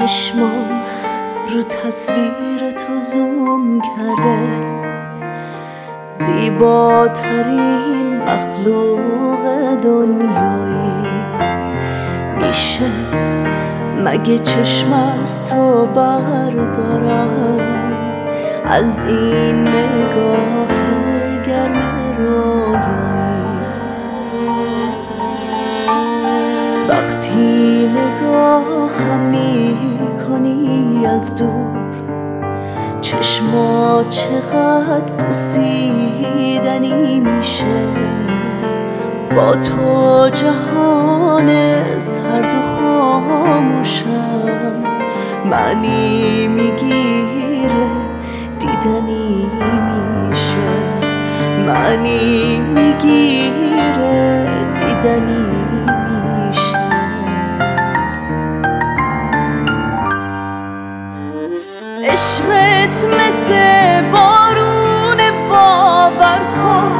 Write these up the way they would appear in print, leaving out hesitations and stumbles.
چشمام رو تصویر تو زوم کرده، زیباترین مخلوق دنیایی. میشه مگه چشم از تو بردارم، از این نگاه گرم رویایی؟ وقتی نگاهم میکنی از دور، چشما چقدر بوسیدنی میشه. با تو جهان سرد و خاموشم معنی میگیره، دیدنی میشه. معنی میگیره، دیدنی میشه. عشقت مثل بارون، باور کن.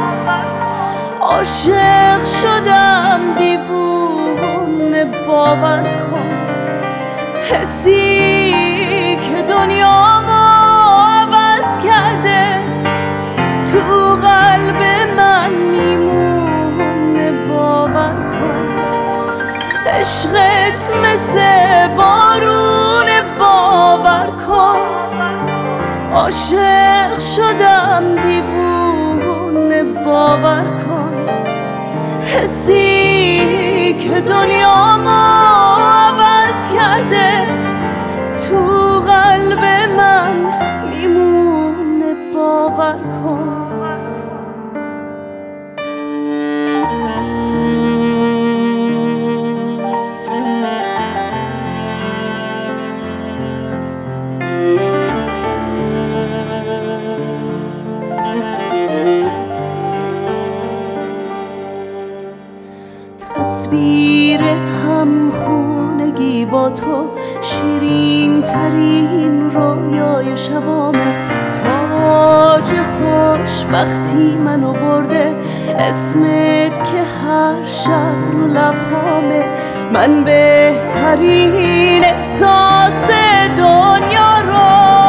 عاشق شدم دیوونه، باور کن. حسی که دنیامو عوض کرده، تو قلب من میمونه، باور کن. عشقت مثل بارون، باور کن. عاشق شدم دیوونه، باور کن. حسی که دنیامو عوض کرده، تو قلب من میمونه، باور کن. تصویر همخونگی با تو شیرین ترین رویای شبامه. تاج خوشبختی منو برده، اسمت که هر شب رو لبهامه. من بهترین احساس دنیا رو